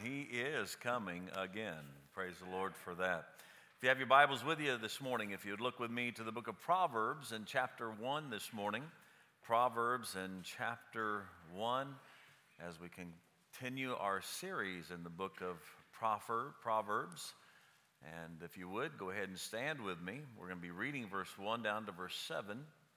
He is coming again. Praise the Lord for that. If you have your Bibles with you this morning, if you'd look with me to the book of Proverbs in chapter 1 this morning. Proverbs in chapter 1, as we continue our series in the book of Proverbs. And if you would, go ahead and stand with me. We're going to be reading verse 1 down to verse 7.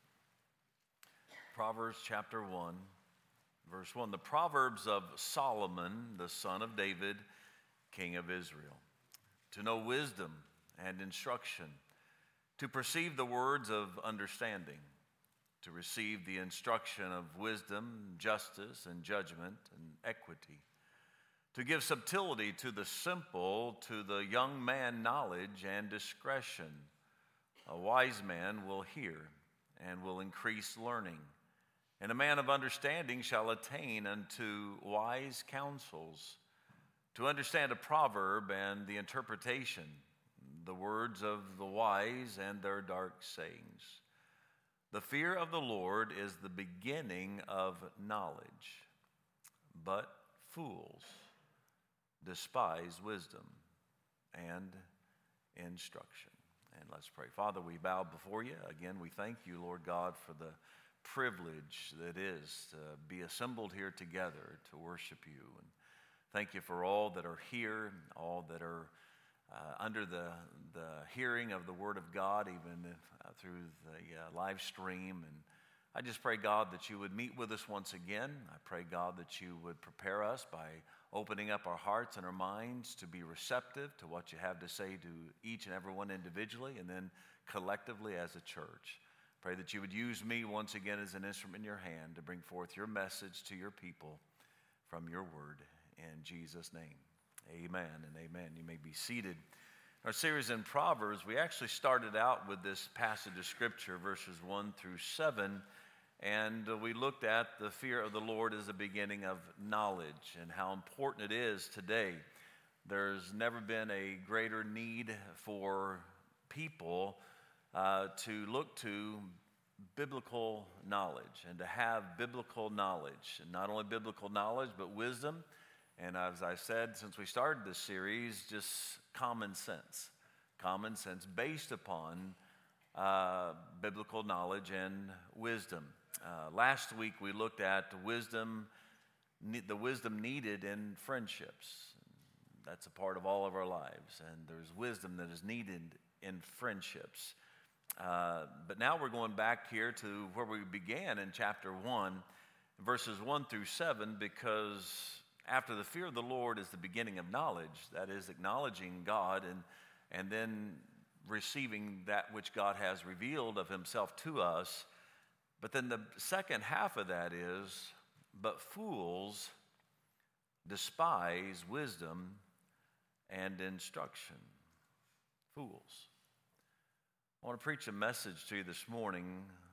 Proverbs chapter 1. Verse 1, the Proverbs of Solomon, the son of David, king of Israel. To know wisdom and instruction, to perceive the words of understanding, to receive the instruction of wisdom, justice, and judgment, and equity, to give subtlety to the simple, to the young man knowledge and discretion. A wise man will hear and will increase learning. And a man of understanding shall attain unto wise counsels, to understand a proverb and the interpretation, the words of the wise and their dark sayings. The fear of the Lord is the beginning of knowledge, but fools despise wisdom and instruction. And let's pray. Father, we bow before you. Again, we thank you, Lord God, for the privilege that is to be assembled here together to worship you. And thank you for all that are here, all that are under the hearing of the Word of God, even through the live stream. And I just pray, God, that you would meet with us once again. I pray, God, that you would prepare us by opening up our hearts and our minds to be receptive to what you have to say to each and every one individually and then collectively as a church. Pray that you would use me once again as an instrument in your hand to bring forth your message to your people from your word. In Jesus' name, amen and amen. You may be seated. Our series in Proverbs, we actually started out with this passage of Scripture, verses 1 through 7, and we looked at the fear of the Lord as the beginning of knowledge and how important it is today. There's never been a greater need for people to look to biblical knowledge and to have biblical knowledge. And not only biblical knowledge, but wisdom. And as I said, since we started this series, just common sense. Common sense based upon biblical knowledge and wisdom. Last week we looked at the wisdom needed in friendships. That's a part of all of our lives. And there's wisdom that is needed in friendships. But now we're going back here to where we began in chapter 1, verses 1 through 7, because after the fear of the Lord is the beginning of knowledge, that is acknowledging God and then receiving that which God has revealed of himself to us. But then the second half of that is, but fools despise wisdom and instruction. Fools. I want to preach a message to you this morning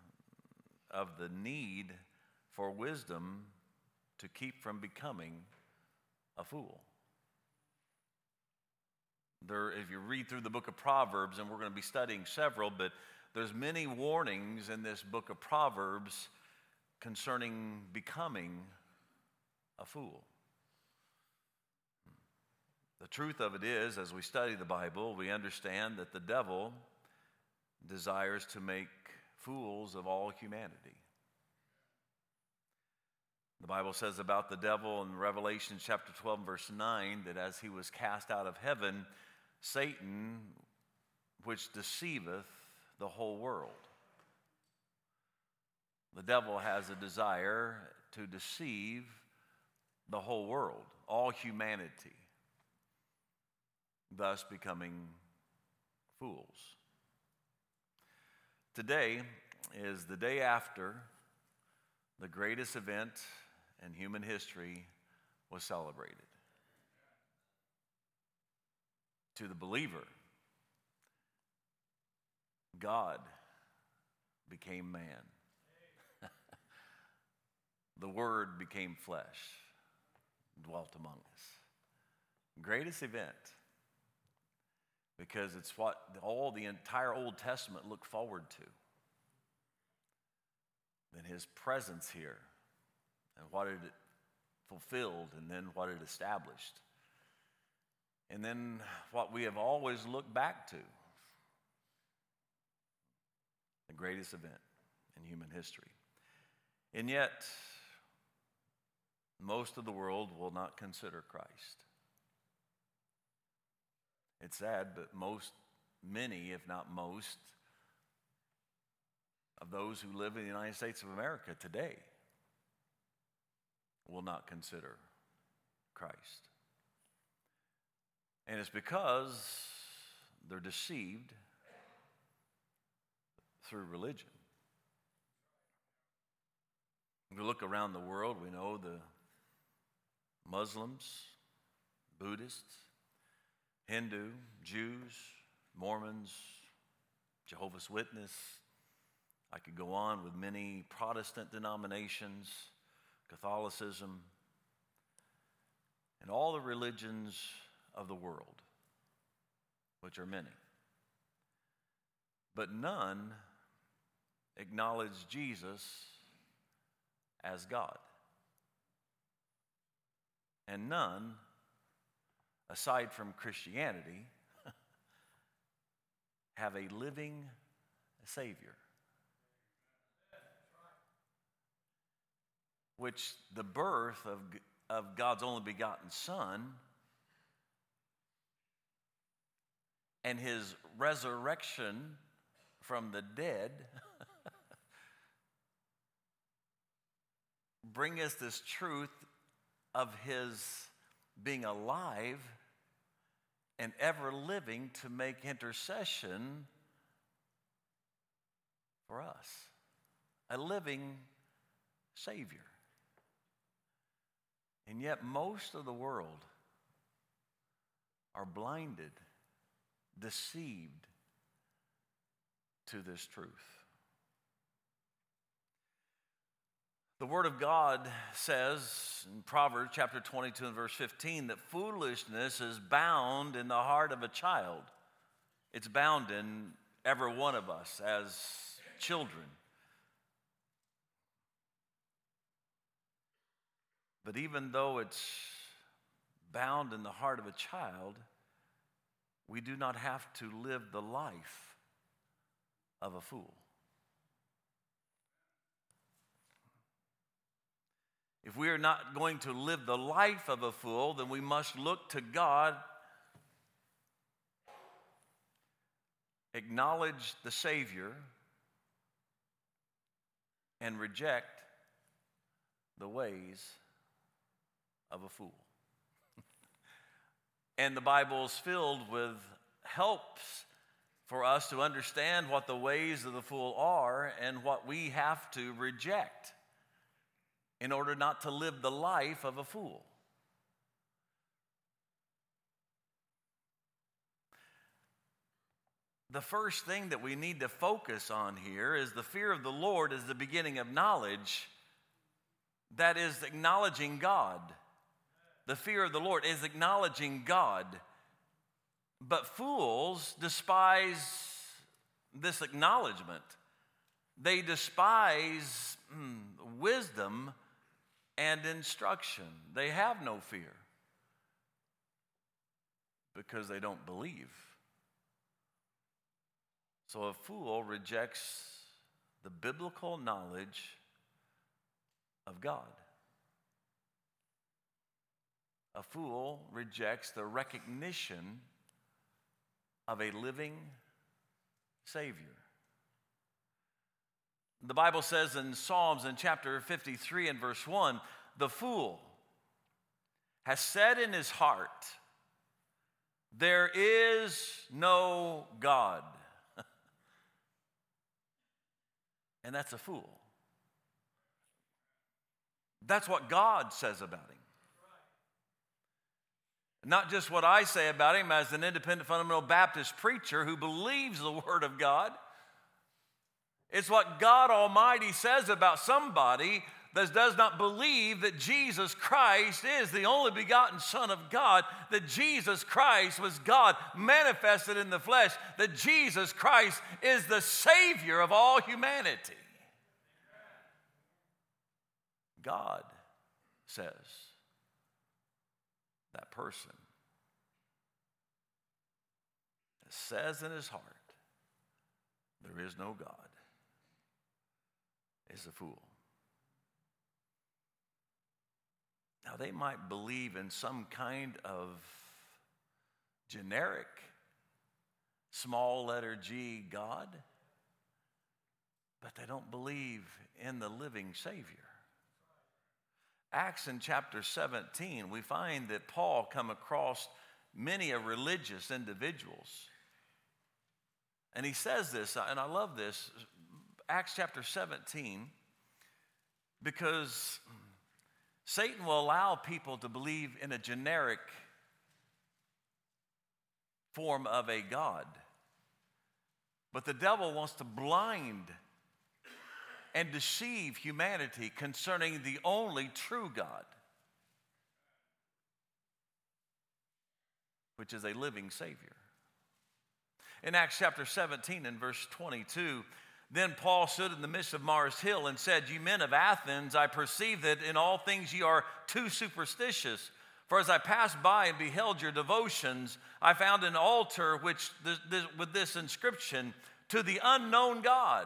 of the need for wisdom to keep from becoming a fool. If you read through the book of Proverbs, and we're going to be studying several, but there's many warnings in this book of Proverbs concerning becoming a fool. The truth of it is, as we study the Bible, we understand that the devil desires to make fools of all humanity. The Bible says about the devil in Revelation chapter 12, verse 9, that as he was cast out of heaven, Satan, which deceiveth the whole world. The devil has a desire to deceive the whole world, all humanity, thus becoming fools. Today is the day after the greatest event in human history was celebrated. To the believer, God became man. The Word became flesh, dwelt among us. Greatest event, because it's what the entire Old Testament looked forward to. Then his presence here, and what it fulfilled, and then what it established. and then what we have always looked back to, the greatest event in human history. And yet, most of the world will not consider Christ. It's sad, but many, if not most, of those who live in the United States of America today will not consider Christ. And it's because they're deceived through religion. If we look around the world, we know the Muslims, Buddhists, Hindu, Jews, Mormons, Jehovah's Witness. I could go on with many Protestant denominations, Catholicism, and all the religions of the world, which are many. But none acknowledge Jesus as God. And none, aside from Christianity, have a living Savior. Which the birth of God's only begotten Son and his resurrection from the dead bring us this truth of his being alive and ever living to make intercession for us. A living Savior. And yet most of the world are blinded, deceived to this truth. The Word of God says in Proverbs chapter 22 and verse 15 that foolishness is bound in the heart of a child. It's bound in every one of us as children. But even though it's bound in the heart of a child, we do not have to live the life of a fool. If we are not going to live the life of a fool, then we must look to God, acknowledge the Savior, and reject the ways of a fool. And the Bible is filled with helps for us to understand what the ways of the fool are and what we have to reject in order not to live the life of a fool. The first thing that we need to focus on here is the fear of the Lord is the beginning of knowledge. That is acknowledging God. The fear of the Lord is acknowledging God. But fools despise this acknowledgement. They despise wisdom and instruction. They have no fear because they don't believe. So a fool rejects the biblical knowledge of God. A fool rejects the recognition of a living Savior. The Bible says in Psalms in chapter 53 and verse 1, the fool has said in his heart, there is no God. And that's a fool. That's what God says about him. Not just what I say about him as an independent fundamental Baptist preacher who believes the Word of God. It's what God Almighty says about somebody that does not believe that Jesus Christ is the only begotten Son of God, that Jesus Christ was God manifested in the flesh, that Jesus Christ is the Savior of all humanity. God says that person says in his heart, there is no God, is a fool. Now, they might believe in some kind of generic, small letter G God, but they don't believe in the living Savior. Acts in chapter 17, we find that Paul come across many religious individuals. And he says this, and I love this, Acts chapter 17, because Satan will allow people to believe in a generic form of a God. But the devil wants to blind and deceive humanity concerning the only true God, which is a living Savior. In Acts chapter 17 and verse 22, then Paul stood in the midst of Mars Hill and said, "You men of Athens, I perceive that in all things ye are too superstitious. For as I passed by and beheld your devotions, I found an altar with this inscription, to the unknown God,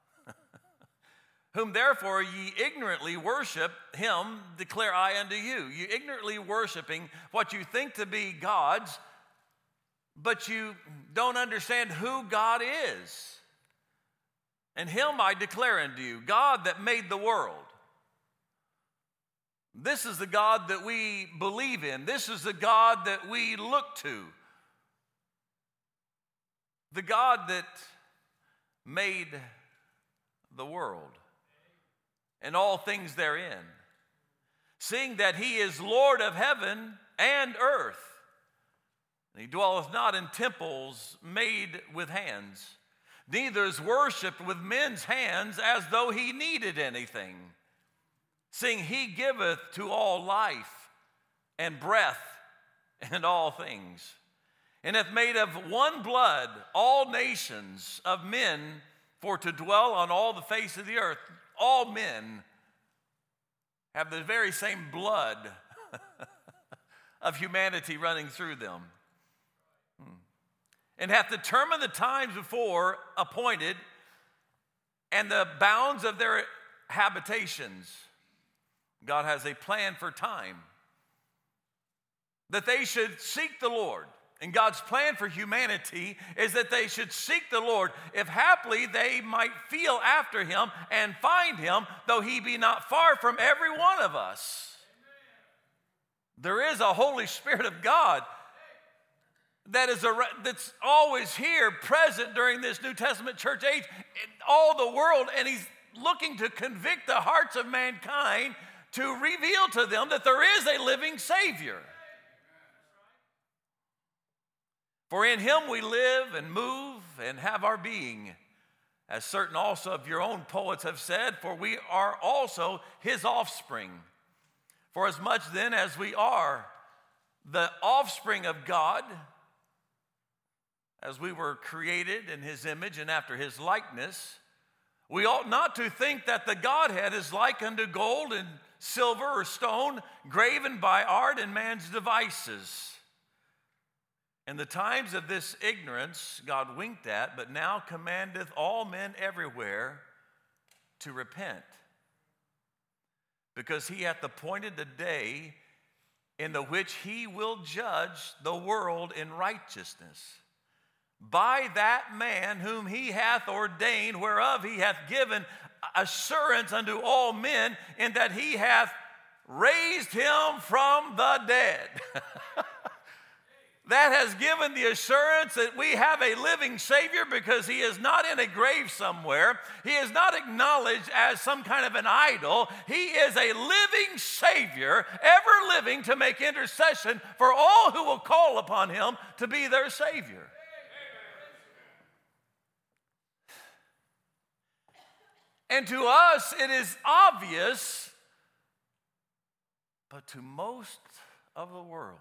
whom therefore ye ignorantly worship, him declare I unto you." You ignorantly worshiping what you think to be gods, but you don't understand who God is. And him I declare unto you, God that made the world. This is the God that we believe in. This is the God that we look to. The God that made the world and all things therein, seeing that he is Lord of heaven and earth. And he dwelleth not in temples made with hands, neither is worshipped with men's hands as though he needed anything, seeing he giveth to all life and breath and all things, and hath made of one blood all nations of men for to dwell on all the face of the earth. All men have the very same blood of humanity running through them. And hath determined the times before appointed and the bounds of their habitations. God has a plan for time, that they should seek the Lord. And God's plan for humanity is that they should seek the Lord, if haply they might feel after him and find him, though he be not far from every one of us. There is a Holy Spirit of God that's always here, present during this New Testament church age, in all the world, and he's looking to convict the hearts of mankind to reveal to them that there is a living Savior. For in him we live and move and have our being, as certain also of your own poets have said, for we are also his offspring. For as much then as we are the offspring of God, as we were created in his image and after his likeness, we ought not to think that the Godhead is like unto gold and silver or stone, graven by art and man's devices. In the times of this ignorance God winked at, but now commandeth all men everywhere to repent, because he hath appointed a day in the which he will judge the world in righteousness by that man whom he hath ordained, whereof he hath given assurance unto all men, in that he hath raised him from the dead. That has given the assurance that we have a living Savior, because he is not in a grave somewhere. He is not acknowledged as some kind of an idol. He is a living Savior, ever living to make intercession for all who will call upon him to be their Savior. And to us it is obvious, but to most of the world,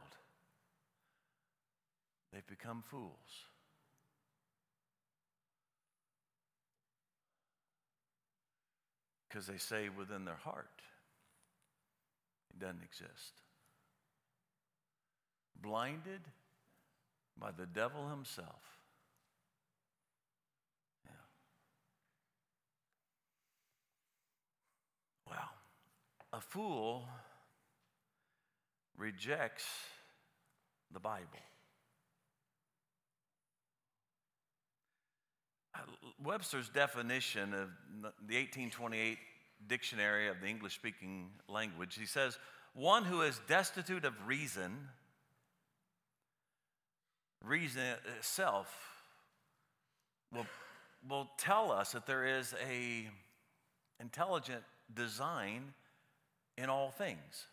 they've become fools. Because they say within their heart, it doesn't exist. Blinded by the devil himself, A fool rejects the Bible. Webster's definition of the 1828 dictionary of the English-speaking language, he says, one who is destitute of reason itself will tell us that there is a intelligent design in all things.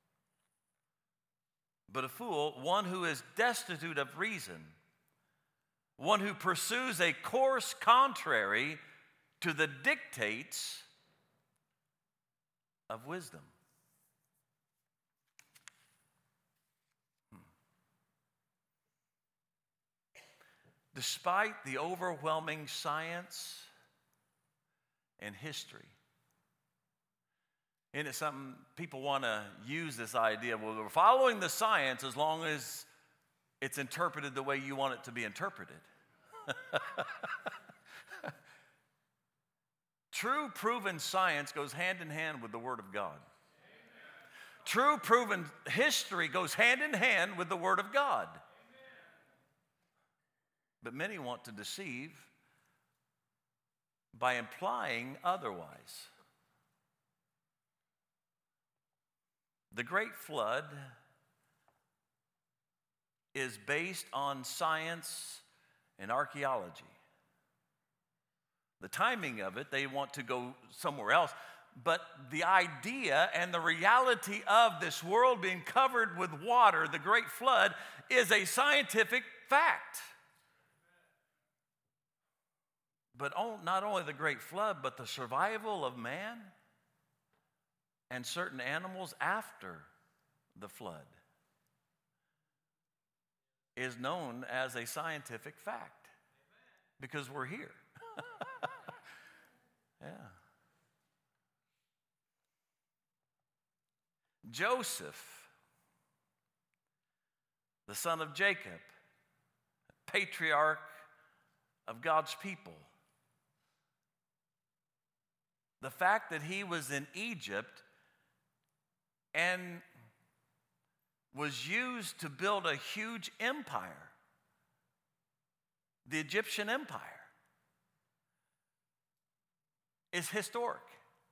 But a fool, one who is destitute of reason, one who pursues a course contrary to the dictates of wisdom. Despite the overwhelming science and history, and it's something people want to use this idea, well, we're following the science as long as it's interpreted the way you want it to be interpreted. True proven science goes hand in hand with the Word of God. Amen. True proven history goes hand in hand with the Word of God. Amen. But many want to deceive by implying otherwise. The Great Flood is based on science and archaeology. The timing of it, they want to go somewhere else. But the idea and the reality of this world being covered with water, the Great Flood, is a scientific fact. But not only the Great Flood, but the survival of man and certain animals after the flood is known as a scientific fact. Because we're here. Yeah. Joseph, the son of Jacob, patriarch of God's people. The fact that he was in Egypt and was used to build a huge empire, the Egyptian Empire, is historic.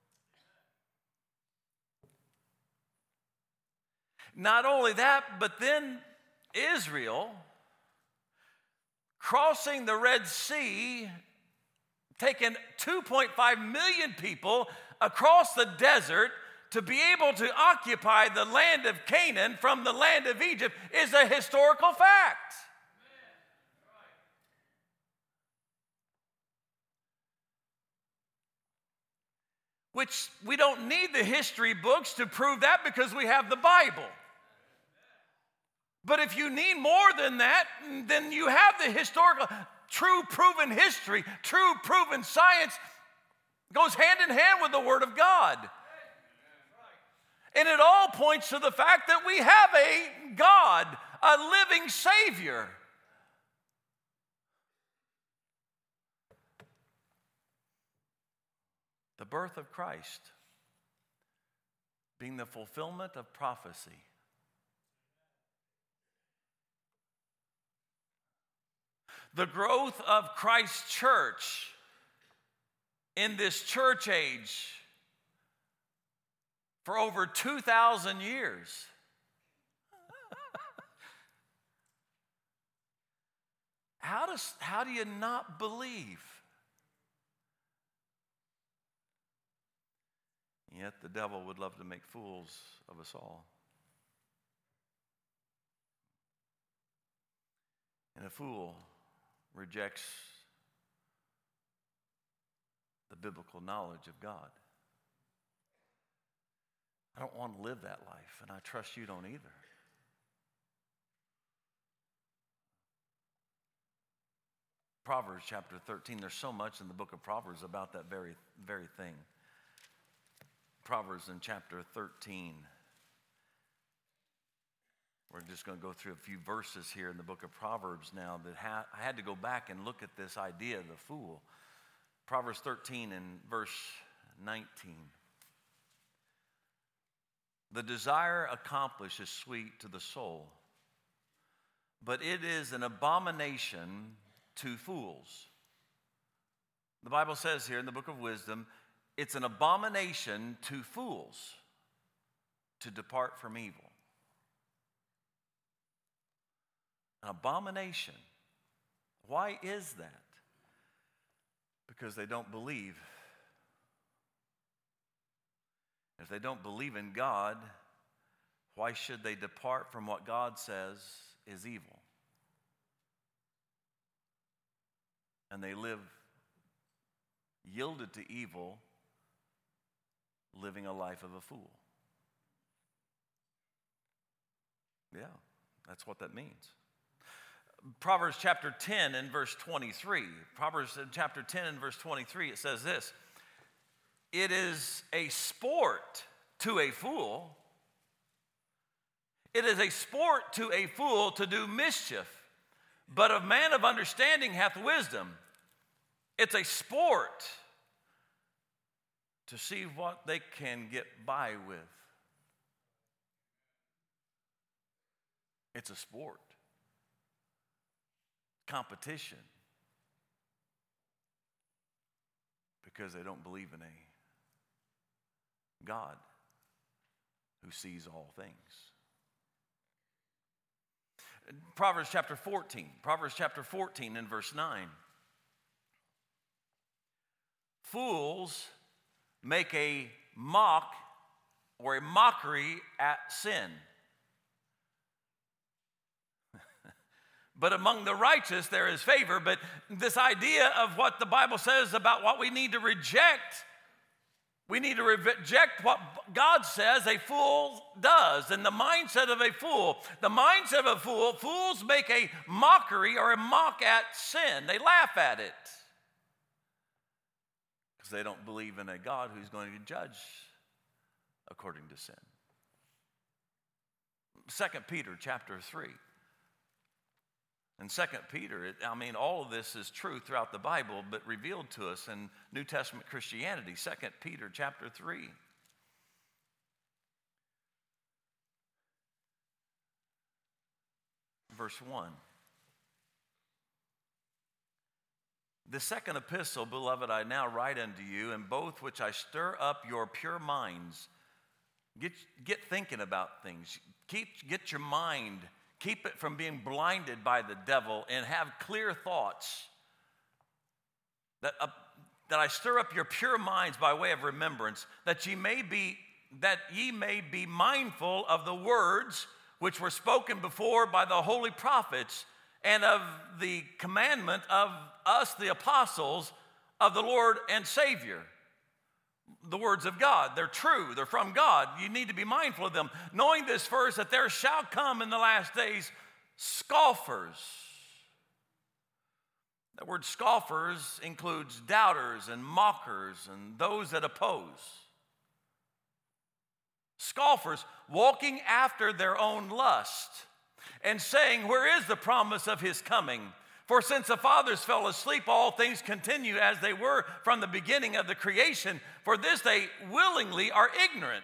Not only that, but then Israel crossing the Red Sea, taking 2.5 million people across the desert to be able to occupy the land of Canaan from the land of Egypt is a historical fact. Which we don't need the history books to prove that because we have the Bible. But if you need more than that, then you have the historical, true proven history, true proven science goes hand in hand with the Word of God. And it all points to the fact that we have a God, a living Savior. The birth of Christ being the fulfillment of prophecy. The growth of Christ's church in this church age for over 2,000 years. How do you not believe? Yet the devil would love to make fools of us all. And a fool rejects the biblical knowledge of God. I don't want to live that life, and I trust you don't either. Proverbs chapter 13, there's so much in the book of Proverbs about that very thing. Proverbs in chapter 13. We're just going to go through a few verses here in the book of Proverbs now that I had to go back and look at this idea of the fool. Proverbs 13 and verse 19. The desire accomplished is sweet to the soul, but it is an abomination to fools. The Bible says here in the book of Wisdom, it's an abomination to fools to depart from evil. An abomination. Why is that? Because they don't believe. If they don't believe in God, why should they depart from what God says is evil? And they live yielded to evil, living a life of a fool. Yeah, that's what that means. Proverbs chapter 10 and verse 23. Proverbs chapter 10 and verse 23, it says this: it is a sport to a fool. It is a sport to a fool to do mischief, but a man of understanding hath wisdom. It's a sport to see what they can get by with. It's a sport. Competition. Because they don't believe in a God who sees all things. Proverbs chapter 14 and verse 9. Fools make a mock or a mockery at sin. But among the righteous there is favor. But this idea of what the Bible says about what we need to reject, we need to reject what God says a fool does. And the mindset of a fool, fools make a mockery or a mock at sin. They laugh at it because they don't believe in a God who's going to judge according to sin. 2 Peter chapter 3. In 2 Peter, all of this is true throughout the Bible, but revealed to us in New Testament Christianity. 2 Peter chapter 3. Verse 1. The second epistle, beloved, I now write unto you, in both which I stir up your pure minds. Get thinking about things. Get your mind. Keep it from being blinded by the devil and have clear thoughts. That I stir up your pure minds by way of remembrance, that ye may be mindful of the words which were spoken before by the holy prophets, and of the commandment of us, the apostles of the Lord and Savior. The words of God, they're true, they're from God. You need to be mindful of them. Knowing this first, that there shall come in the last days scoffers. That word scoffers includes doubters and mockers and those that oppose. Scoffers walking after their own lust and saying, where is the promise of his coming? For since the fathers fell asleep, all things continue as they were from the beginning of the creation. For this they willingly are ignorant,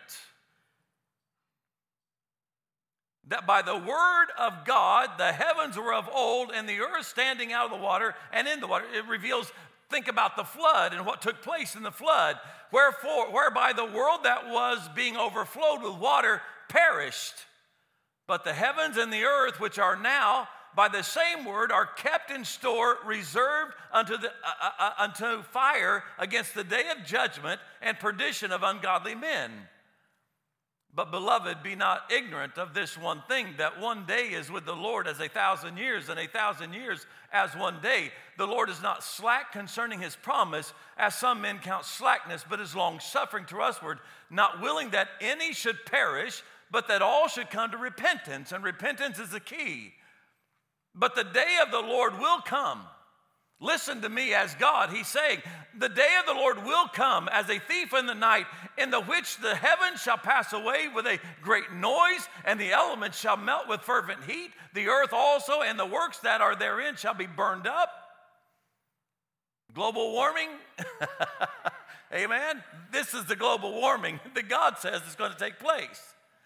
that by the word of God the heavens were of old, and the earth standing out of the water and in the water. It reveals, think about the flood and what took place in the flood. Whereby the world that was being overflowed with water perished. But the heavens and the earth, which are now by the same word, are kept in store, reserved unto fire against the day of judgment and perdition of ungodly men. But beloved, be not ignorant of this one thing, that one day is with the Lord as 1,000 years, and 1,000 years as one day. The Lord is not slack concerning his promise, as some men count slackness, but is long-suffering to usward, not willing that any should perish, but that all should come to repentance. And repentance is the key. But the day of the Lord will come. Listen to me as God. He's saying, the day of the Lord will come as a thief in the night, in the which the heavens shall pass away with a great noise, and the elements shall melt with fervent heat. The earth also and the works that are therein shall be burned up. Global warming. Amen. This is the global warming that God says is going to take place.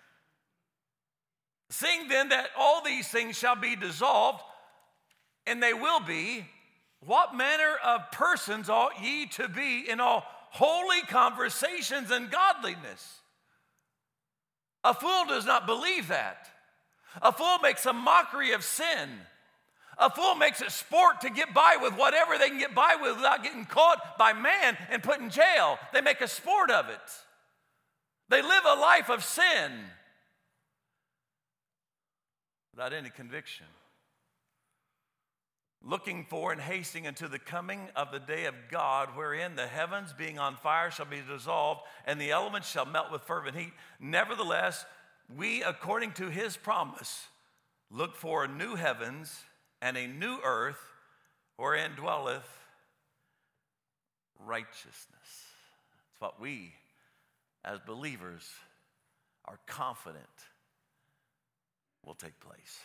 Seeing then that all these things shall be dissolved, and they will be, what manner of persons ought ye to be in all holy conversations and godliness? A fool does not believe that. A fool makes a mockery of sin. A fool makes it sport to get by with whatever they can get by with without getting caught by man and put in jail. They make a sport of it. They live a life of sin without any conviction. Looking for and hasting unto the coming of the day of God, wherein the heavens being on fire shall be dissolved, and the elements shall melt with fervent heat. Nevertheless, we, according to his promise, look for a new heavens and a new earth, wherein dwelleth righteousness. It's what we, as believers, are confident will take place.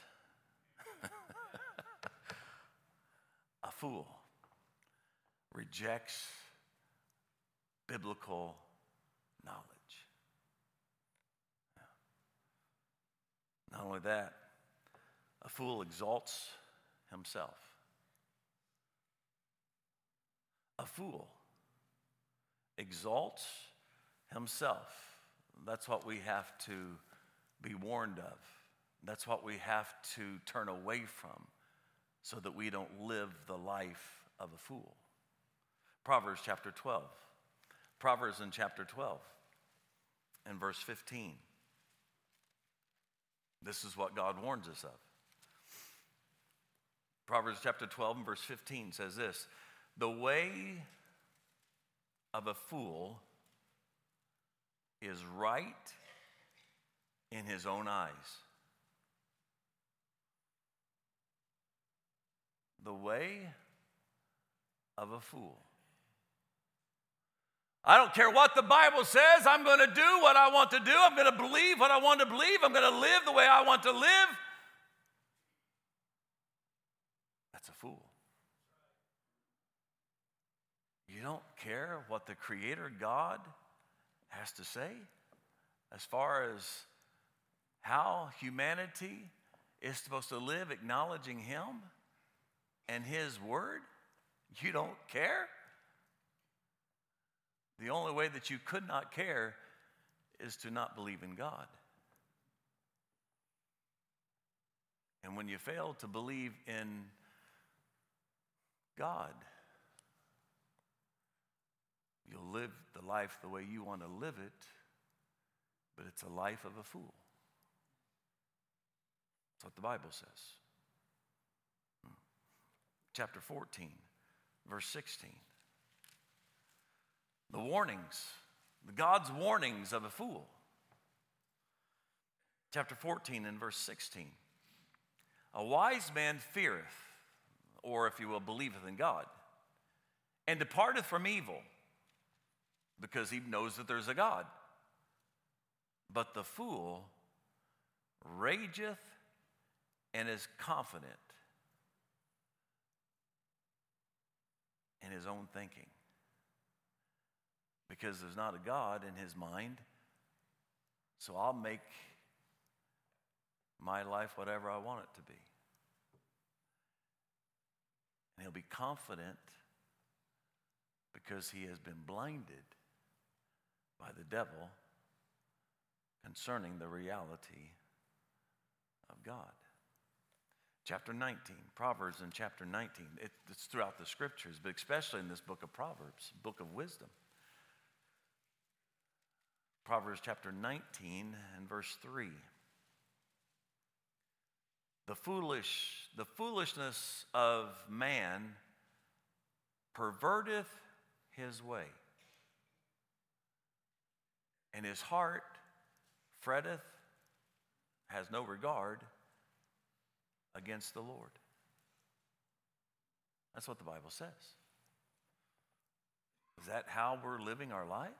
A fool rejects biblical knowledge. Not only that, a fool exalts himself. A fool exalts himself. That's what we have to be warned of. That's what we have to turn away from so that we don't live the life of a fool. Proverbs chapter 12. Proverbs in chapter 12 and verse 15. This is what God warns us of. Proverbs chapter 12 and verse 15 says this: the way of a fool is right in his own eyes. The way of a fool. I don't care what the Bible says. I'm going to do what I want to do. I'm going to believe what I want to believe. I'm going to live the way I want to live. That's a fool. You don't care what the Creator God has to say as far as how humanity is supposed to live acknowledging Him and His Word? You don't care? The only way that you could not care is to not believe in God. And when you fail to believe in God, you'll live the life the way you want to live it, but it's a life of a fool. That's what the Bible says. Chapter 14, verse 16. The warnings, God's warnings of a fool. Chapter 14 and verse 16. A wise man feareth, or if you will, believeth in God, and departeth from evil, because he knows that there's a God. But the fool rageth and is confident in his own thinking. Because there's not a God in his mind, so I'll make my life whatever I want it to be. And he'll be confident because he has been blinded by the devil concerning the reality of God. Chapter 19, Proverbs in chapter 19. It's throughout the scriptures, but especially in this book of Proverbs, book of wisdom. Proverbs chapter 19 and verse 3. The foolishness of man perverteth his way, and his heart fretteth, has no regard against the Lord. That's what the Bible says. Is that how we're living our lives?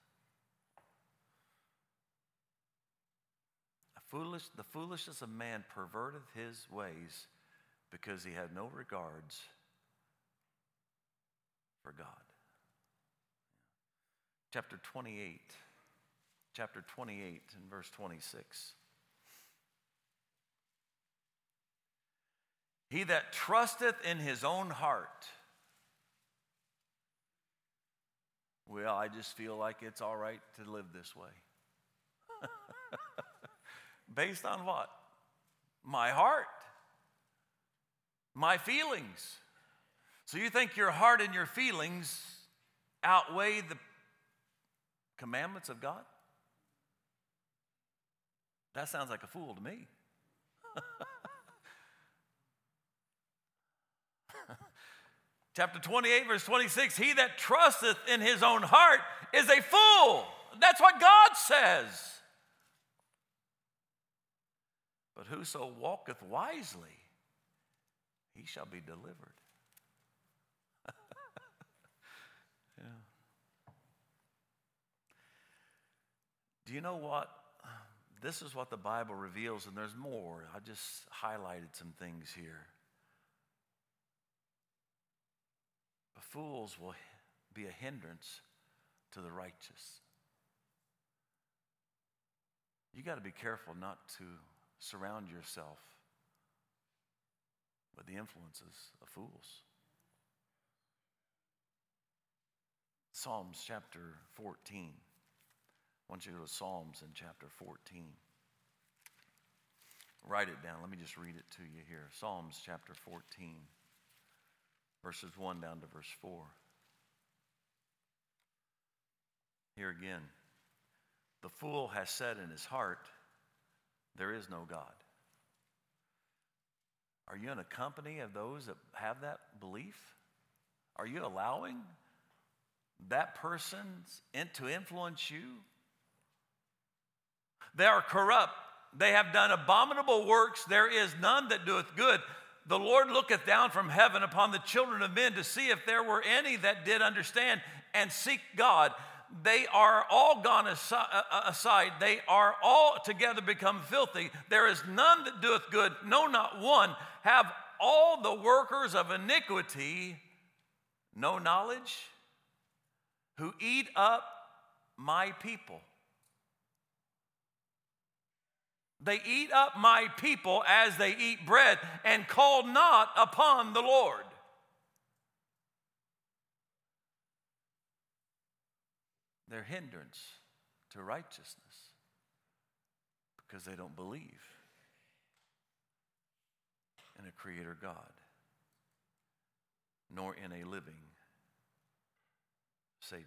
The foolishness of man perverteth his ways, because he had no regards for God. Chapter 28 and verse 26. He that trusteth in his own heart. Well, I just feel like it's all right to live this way. Based on what? My heart. My feelings. So you think your heart and your feelings outweigh the commandments of God? That sounds like a fool to me. Chapter 28, verse 26, he that trusteth in his own heart is a fool. That's what God says. But whoso walketh wisely, he shall be delivered. Yeah. Do you know what? This is what the Bible reveals, and there's more. I just highlighted some things here. Fools will be a hindrance to the righteous. You got to be careful not to surround yourself with the influences of fools. Psalms chapter 14. I want you to go to Psalms in chapter 14. Write it down. Let me just read it to you here. Psalms chapter 14. Verses 1 down to verse 4. Here again, the fool has said in his heart, there is no God. Are you in a company of those that have that belief? Are you allowing that person to influence you? They are corrupt. They have done abominable works. There is none that doeth good. The Lord looketh down from heaven upon the children of men to see if there were any that did understand and seek God. They are all gone aside. They are all together become filthy. There is none that doeth good, no, not one. Have all the workers of iniquity no knowledge? Who eat up my people. They eat up my people as they eat bread, and call not upon the Lord. They're hindrance to righteousness because they don't believe in a creator God, nor in a living Savior.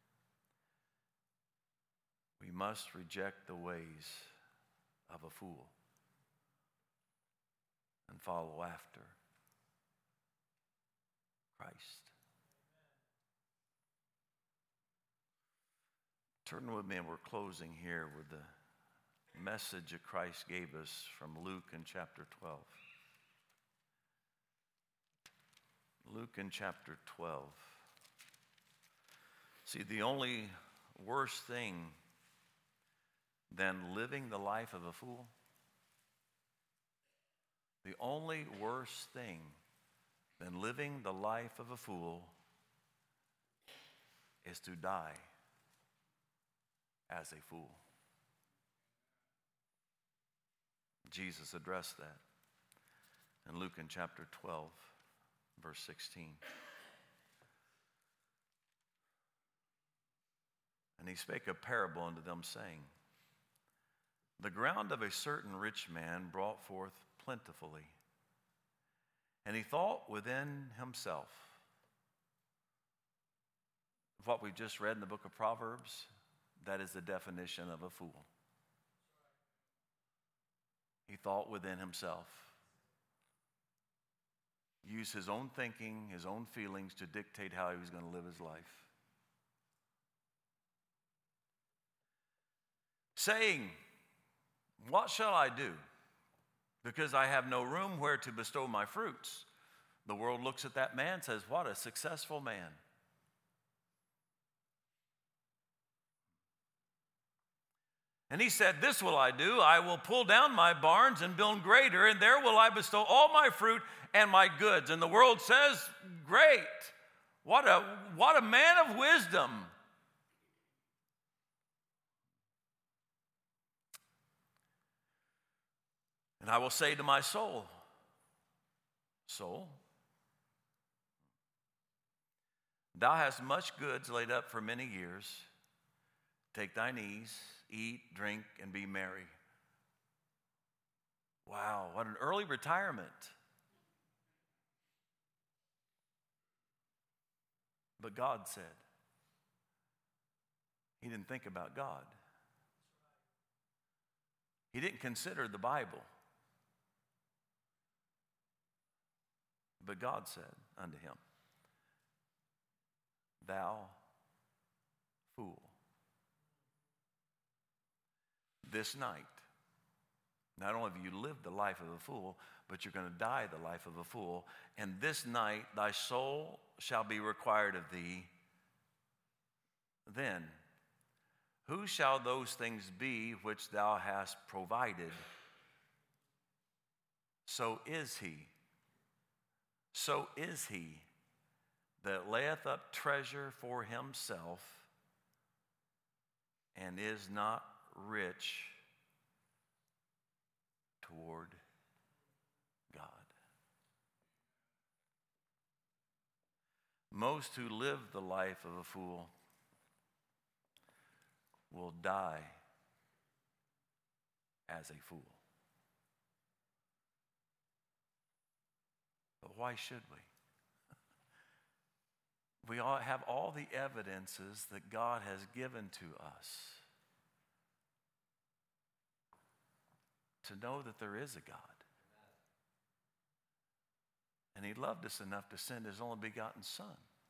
We must reject the ways of a fool and follow after Christ. Turn with me, and we're closing here with the message that Christ gave us from Luke in chapter 12. Luke in chapter 12. See, the only worst thing than living the life of a fool, the only worst thing than living the life of a fool is to die as a fool. Jesus addressed that in Luke in chapter 12, verse 16. And he spake a parable unto them, saying, the ground of a certain rich man brought forth plentifully. And he thought within himself, what we just read in the book of Proverbs, that is the definition of a fool. He thought within himself. Used his own thinking, his own feelings to dictate how he was going to live his life. Saying, what shall I do? Because I have no room where to bestow my fruits. The world looks at that man and says, what a successful man. And he said, this will I do. I will pull down my barns and build greater, and there will I bestow all my fruit and my goods. And the world says, great. What a man of wisdom. And I will say to my soul, Soul, thou hast much goods laid up for many years. Take thine ease, eat, drink, and be merry. Wow, what an early retirement. But God said, he didn't think about God. He didn't consider the Bible. But God said unto him, thou fool, this night, not only have you lived the life of a fool, but you're going to die the life of a fool. And this night thy soul shall be required of thee. Then, who shall those things be which thou hast provided? So is he that layeth up treasure for himself and is not rich toward God. Most who live the life of a fool will die as a fool. But why should we? We all have all the evidences that God has given to us to know that there is a God. And he loved us enough to send his only begotten Son.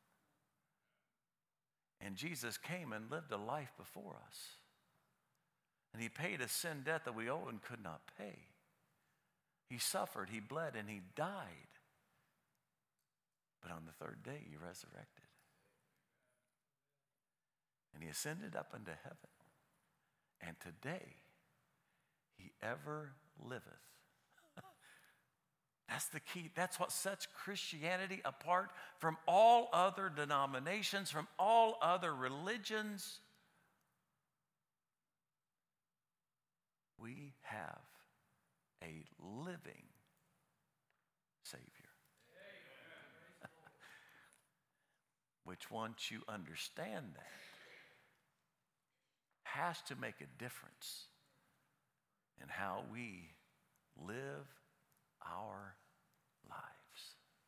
And Jesus came and lived a life before us. And he paid a sin debt that we owe and could not pay. He suffered, he bled, and he died. But on the third day, he resurrected. And he ascended up into heaven. And today, he ever liveth. That's the key. That's what sets Christianity apart from all other denominations, from all other religions. We have a living Savior. Which, once you understand that, has to make a difference in how we live our lives.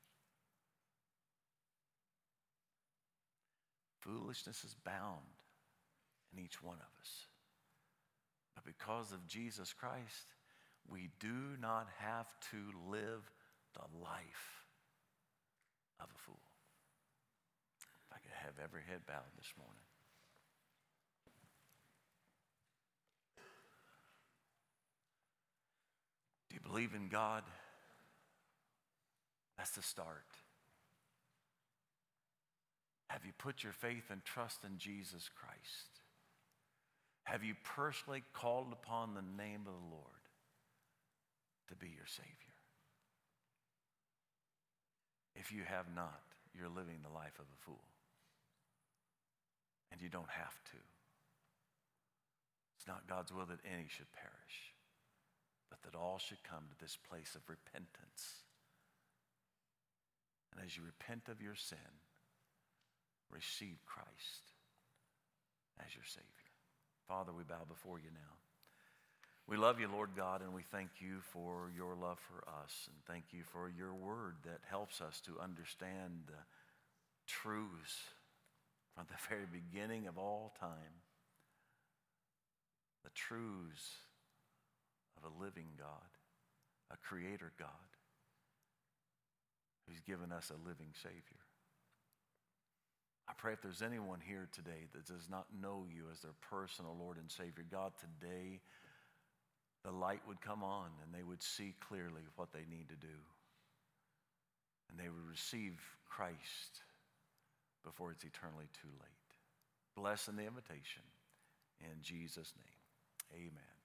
Foolishness is bound in each one of us. But because of Jesus Christ, we do not have to live the life of a fool. If I could have every head bowed this morning. Do you believe in God? That's the start. Have you put your faith and trust in Jesus Christ? Have you personally called upon the name of the Lord to be your Savior? If you have not, you're living the life of a fool. And you don't have to. It's not God's will that any should perish, but that all should come to this place of repentance. And as you repent of your sin, receive Christ as your Savior. Father, we bow before you now. We love you, Lord God, and we thank you for your love for us, and thank you for your word that helps us to understand the truths from the very beginning of all time, the truths of a living God, a creator God, who's given us a living Savior. I pray if there's anyone here today that does not know you as their personal Lord and Savior, God, today the light would come on and they would see clearly what they need to do. And they would receive Christ before it's eternally too late. Bless in the invitation. In Jesus' name, amen.